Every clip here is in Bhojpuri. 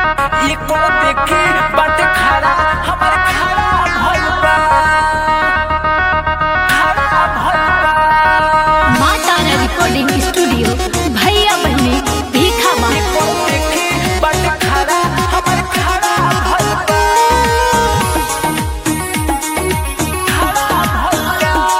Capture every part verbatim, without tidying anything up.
एको देखी बाटे खड़ा हमर खड़ा भइल बा खड़ा भइल बा। माँ तारा रिकॉर्डिंग स्टूडियो भैया बहनी भीखा माँ। एको देखी बाटे खड़ा हमर खड़ा भइल बा खड़ा भइल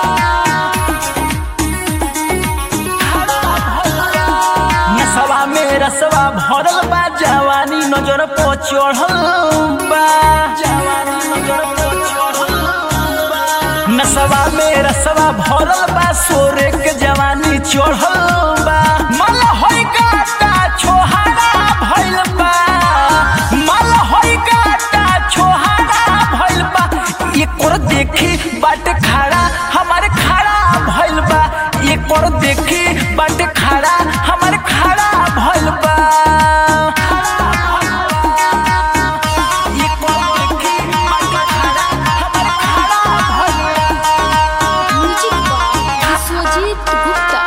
बा खड़ा भइल बा। नसवा में रसवा भरल बा जवानी नजर पर चढ़ल बा जवानी नजर पर चढ़ल बा। नसवा में रसवा भरल बा सोरे के जवानी चढ़ल बा। मल होई गाटा छोहारा भइल बा मल होई गाटा छोहारा भइल बा। एकोर देखी बाट खड़ा हमारे खड़ा भइल बा एकोर देखी बाट खड़ा हमारे खड़ा भइल बा। विश्वजीत गुप्ता।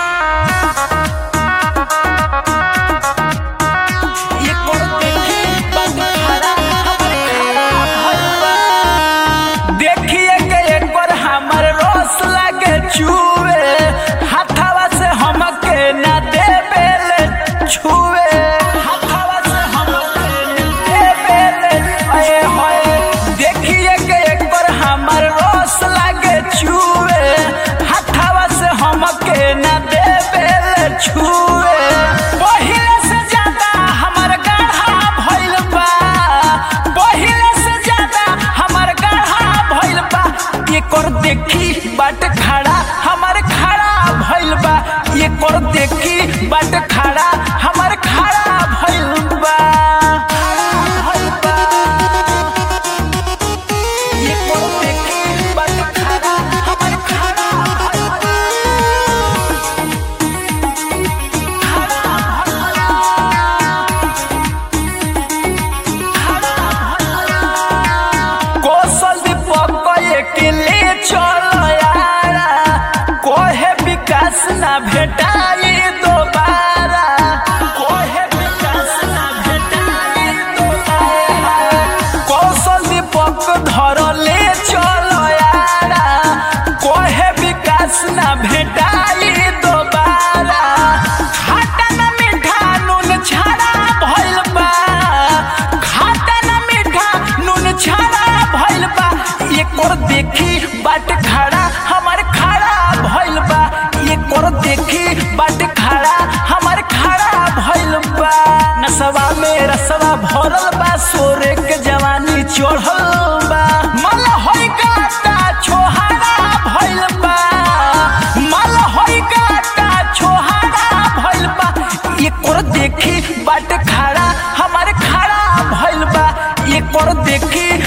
देखिए के एक बार हमर रोस लागे चुए हाथवा से हमके ना देबेले छुए हाथवा से हमके ना देबेले ए होए। देखिए के एक बार हमर रोस लागे चुए हाथवा से हमके ना देबेले छुए। पहिले से ज्यादा हमर गाढ़ा भइल बा पहिले से ज्यादा हमर गाढ़ा भइल बा। एकोर देखी बाट खड़ा हमर खड़ा भइल बा एकोर देखी बाट खड़ा हमर खड़ा भइल बा भइल बा। एकोर देखी बाट खड़ा हमर खड़ा भइल बा कौशल दीपक के ले चलो यारा कोहे विकास ना भेटाई दोबारा कोहे विकास ना भेटाई दोबारा। कौशल दीपक धर ले चलो यारा कोहे विकास ना भेटाई दोबारा। खाटा ना मीठा नून छाड़ा भइल बा खाटा ना मीठा नून छाड़ा भइल बा। एकोर देखी बाट खड़ा हमर खड़ा भइल बा एकोर देखी बाट खड़ा हमर खड़ा भइल बा। नसवा में रसवा भरल बा सोरे के जवानी चढ़ल बा। मल होई गाटा छोहारा भइल बा मल होई गाटा छोहारा भइल बा। एकोर देखी बाट खड़ा हमर खड़ा भइल बा एकोर देखी